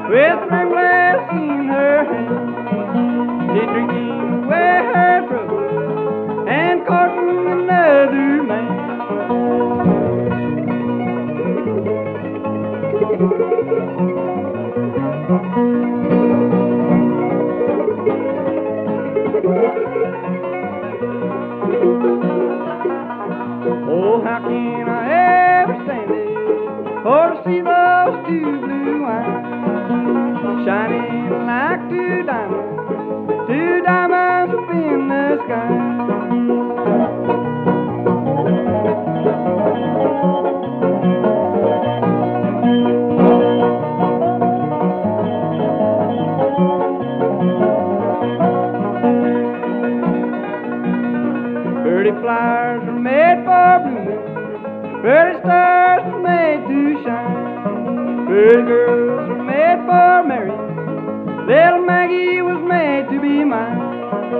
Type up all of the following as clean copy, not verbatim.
with a ring glass in her hand. She's drinking away her trouble and courting another man. Oh, how can I ever stand it or to see those two blue eyes shining like two diamonds up in the sky. Pretty flowers are made for blooming, pretty stars are made to shine, pretty girls are made for marrying, little Maggie was made to be mine.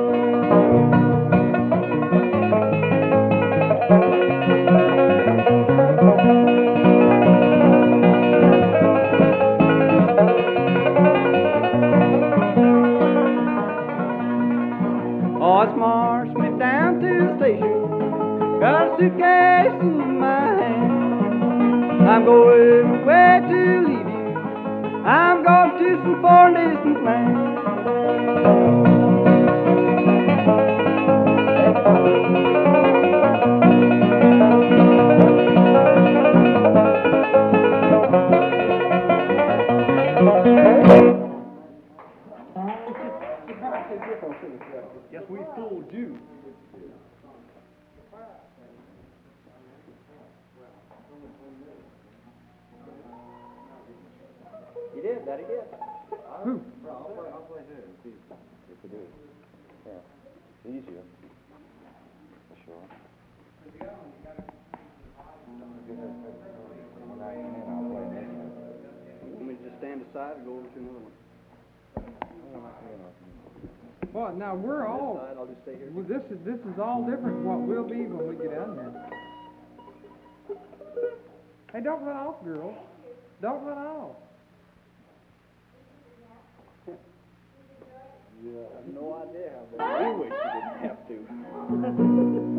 Oh, it's marched me down to the station, got a suitcase in my hand. I'm going away to leave you, I'm going to some foreign distant land. Guess we fooled you. You did, Daddy did. Who? I'll play here and see if we do. Yeah. Easier. For sure. When I come in, I'll play this one. Let me just stand aside and go over to another one. When I come in, I'll Well, now we're On all. this side, I'll just stay here. Well, this is all different from what we'll be when we get down there. Hey, don't run off, girls. Don't run off. I have no idea how bad we wish you didn't have to.